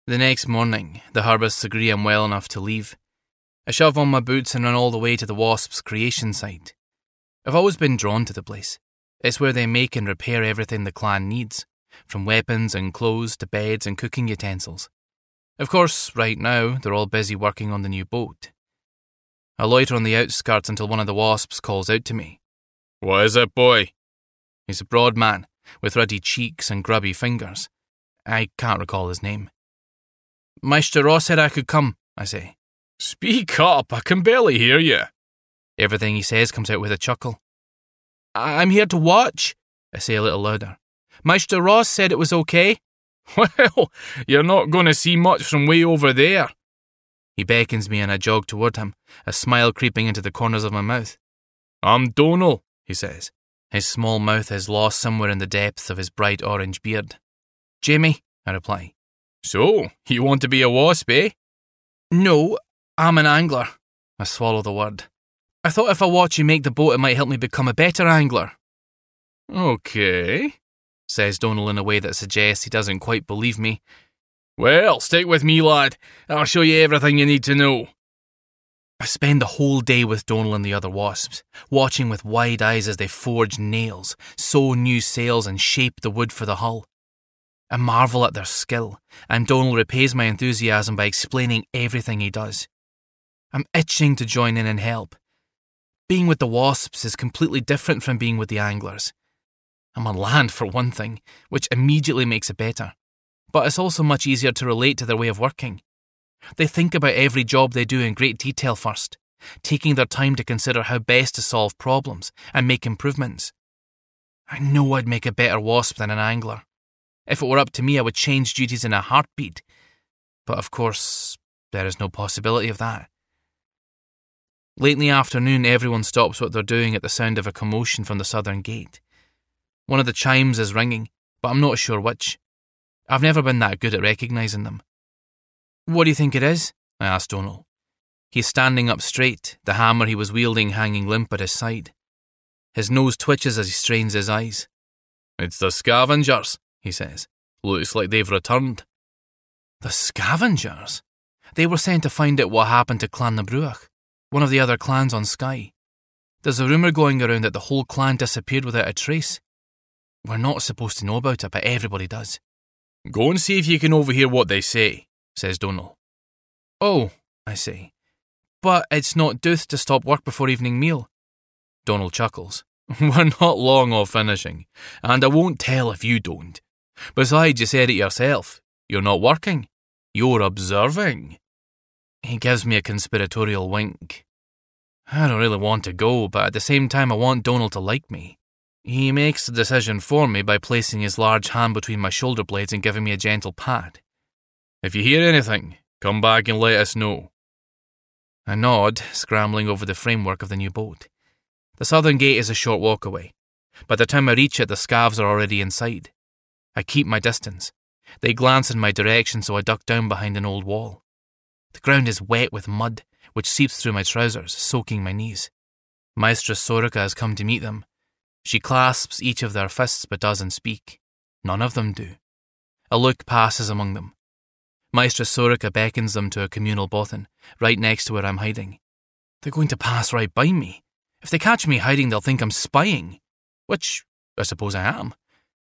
The next morning, the Herbists agree I'm well enough to leave. I shove on my boots and run all the way to the Wasps' creation site. I've always been drawn to the place. It's where they make and repair everything the clan needs, from weapons and clothes to beds and cooking utensils. Of course, right now, they're all busy working on the new boat. I loiter on the outskirts until one of the Wasps calls out to me. "What is it, boy?" He's a broad man, with ruddy cheeks and grubby fingers. I can't recall his name. "Maester Ross said I could come," I say. "Speak up, I can barely hear you." Everything he says comes out with a chuckle. "I'm here to watch," I say a little louder. "Maester Ross said it was okay." "Well, you're not going to see much from way over there." He beckons me and I jog toward him, a smile creeping into the corners of my mouth. "I'm Donal," he says. His small mouth is lost somewhere in the depths of his bright orange beard. "Jamie," I reply. "So, you want to be a wasp, eh?" "No, I'm an angler." I swallow the word. "I thought if I watch you make the boat, it might help me become a better angler." "Okay," says Donal in a way that suggests he doesn't quite believe me. "Well, stick with me, lad. I'll show you everything you need to know." I spend the whole day with Donal and the other wasps, watching with wide eyes as they forge nails, sew new sails and shape the wood for the hull. I marvel at their skill, and Donal repays my enthusiasm by explaining everything he does. I'm itching to join in and help. Being with the wasps is completely different from being with the anglers. I'm on land for one thing, which immediately makes it better. But it's also much easier to relate to their way of working. They think about every job they do in great detail first, taking their time to consider how best to solve problems and make improvements. I know I'd make a better wasp than an angler. If it were up to me, I would change duties in a heartbeat. But of course, there is no possibility of that. Late in the afternoon, everyone stops what they're doing at the sound of a commotion from the southern gate. One of the chimes is ringing, but I'm not sure which. I've never been that good at recognising them. "What do you think it is?" I asked Donal. He's standing up straight, the hammer he was wielding hanging limp at his side. His nose twitches as he strains his eyes. "It's the scavengers," he says. "Looks like they've returned." The scavengers? They were sent to find out what happened to Clan na Bruach, one of the other clans on Skye. There's a rumour going around that the whole clan disappeared without a trace. We're not supposed to know about it, but everybody does. "Go and see if you can overhear what they say," says Donal. "Oh," I say. "But it's not dooth to stop work before evening meal." Donal chuckles. "We're not long off finishing, and I won't tell if you don't. Besides, you said it yourself. You're not working. You're observing." He gives me a conspiratorial wink. I don't really want to go, but at the same time I want Donal to like me. He makes the decision for me by placing his large hand between my shoulder blades and giving me a gentle pat. "If you hear anything, come back and let us know." I nod, scrambling over the framework of the new boat. The southern gate is a short walk away. By the time I reach it, the scavs are already inside. I keep my distance. They glance in my direction, so I duck down behind an old wall. The ground is wet with mud, which seeps through my trousers, soaking my knees. Maestress Sorika has come to meet them. She clasps each of their fists but doesn't speak. None of them do. A look passes among them. Maestress Sorika beckons them to a communal bothan, right next to where I'm hiding. They're going to pass right by me. If they catch me hiding, they'll think I'm spying. Which, I suppose I am.